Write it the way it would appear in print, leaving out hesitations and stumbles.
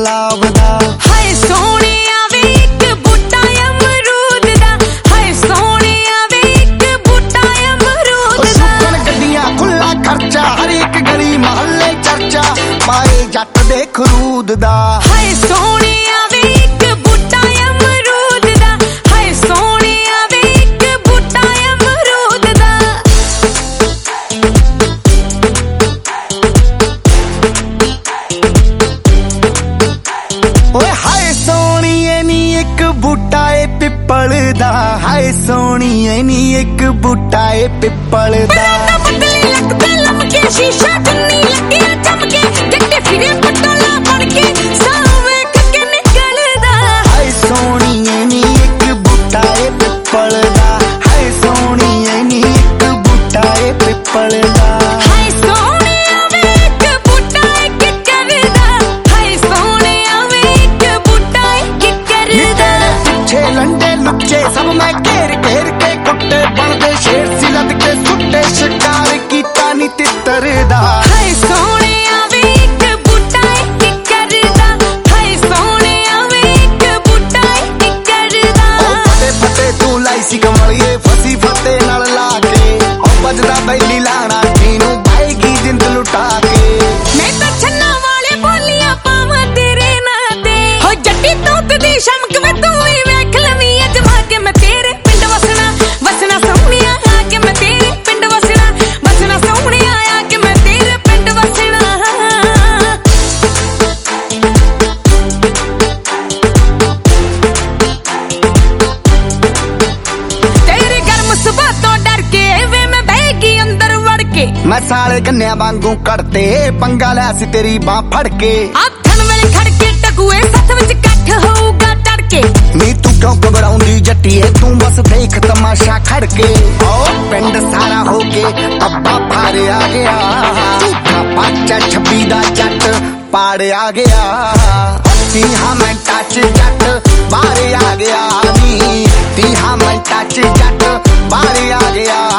गुलाब दा। हाय सोहणिया वे इक बूटा अमरूद दा, हाय सोहणिया वे इक बूटा अमरूद दा। सुकन गड्डियां खुला खर्चा, हर एक गली महल्ले चर्चा, पाए जट दे खरूद दा। हाय सोहणिया वे इक बूटा अमरूद दा, हाय सोहणिया वे इक बूटा अमरूद दा। ओए हाय सोहणिए नी एक बूटा ए पिपल दा, हाय सोहणिए नी एक बूटा ए पिपल दा। पतली लगते लमके शीशा चुन्नी लगे चमके, जट्टे फिरे पटोला बन के सावे के निकलदा। हाय सोहणिए नी एक बूटा ए पिपल दा, हाय सोहणिए नी एक बूटा ए पिपल दा। हाय सोहणिया वे इक बूटा किकर दा, हाय सोहणिया वे इक बूटा किकर दा। पीछे लंडे लुच्चे सब मैं घेर घेर के कुट्टे बनदे शेर सी लद के सुट्टे, शिकार कीता नी तितर दा। हाय सोहणिया वे इक बूटा किकर दा, हाय सोहणिया वे इक बूटा किकर दा। फते फते तू लाई सी कमलिए फसी फते नाल ला के, ओ बजदा बैली लाना जीनू पाएगी जिंद लुटा के। मैं तो छन्ना वाले बोलियां पावां तेरे नां ते, हो जट्टी तूत दी शमक में तू ही वेख लवी अजमा के। मैं तेरे पिंड वसना वसना सोहणिया आके, मैं तेरे पिंड वसना वसना सोहणिया आके, मैं तेरे पिंड वसना। तेरे गर्म सुबह तो डर के वे मैं बहगी अंदर वड़ के। मैं साले गन्निया वांगू कड़ते पंगा लै सी तेरी बां फड़ के। आथन वेले खड़ के टगुए सथ विच कट्ठ होऊगा तड़के। नी तू क्यों घबराउंदी जट्टीए, तू बस देख तमाशा खड़के। ओ पिंड सारा होके अब्बा फारे आ गया, पाचा छब्बी दा जट पाड़े आ गया। तीहा मैं टच जट बाहरे आ गया नी, तीहा मैं टच जट बाहरे आ गया।